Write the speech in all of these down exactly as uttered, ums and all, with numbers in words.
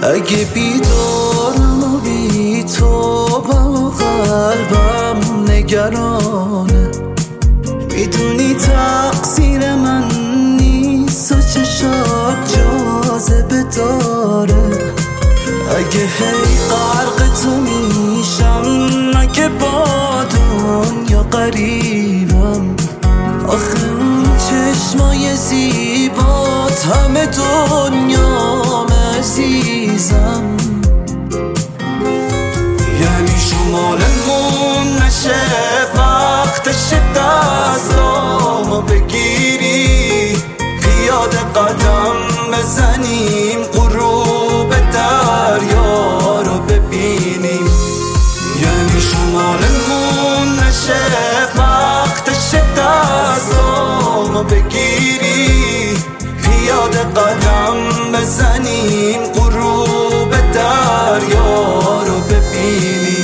اگه بیدارم و بی تو با قلبم نگرانه، میدونی تقصیر من نیست و چشات جاذبه داره. اگه هی غرق تو میشم، اگه با دنیا قریبم، آخه اون چشمای زیبات همه دنیام عزیزم. یعنی شمالمون نشه، وقتش دستامو بگیری، پیاده قدم بزنیم، غروب دریا رو ببینیم. یعنی شمالمون نشه، وقتش دستامو بگیری، پیاده قدم بزنیم، غروب دریا رو ببینیم.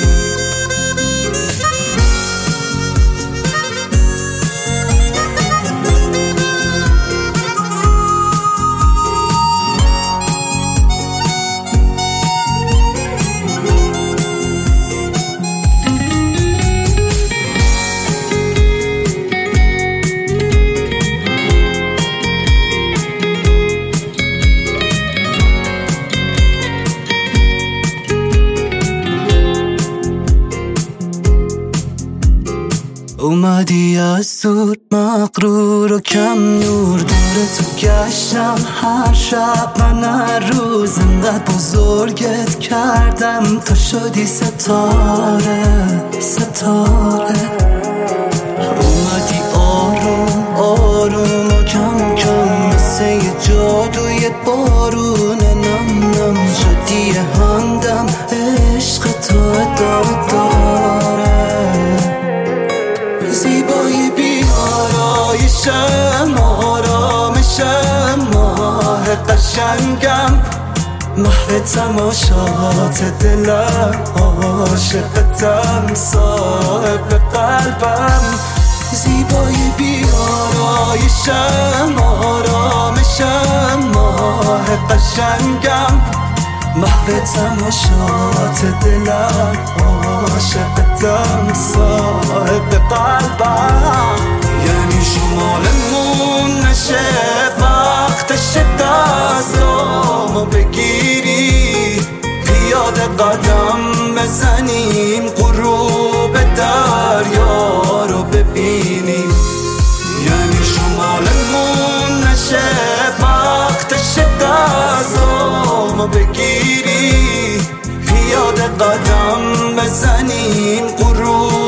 اومدی از دور مغرور و کم نور، دور تو گشتم هر شب، من هر روز انقدر بزرگت کردم تا شدی ستاره ستاره. اومدی آروم آروم و کم کم، مثل یه جادوی بارون نم نم، شدی همدم، عشق تو ادامه داره. زیبایی بی آرایشم، آرامشم، ماه قشنگم، محو تماشات دلم، عاشقتم، صاحب قلبم. زیبایی بی آرایشم، آرامشم، ماه قشنگم، محو تماشات دلم، عاشقتم، صاحب قلبم. یعنی شمالمون نشه، وقتش دستامو بگیری، پیاده قدم بزنیم، غروب دریا رو ببینیم. یعنی شمالمون نشه، وقتش دستامو بگیری، پیاده قدم بزنیم، غروب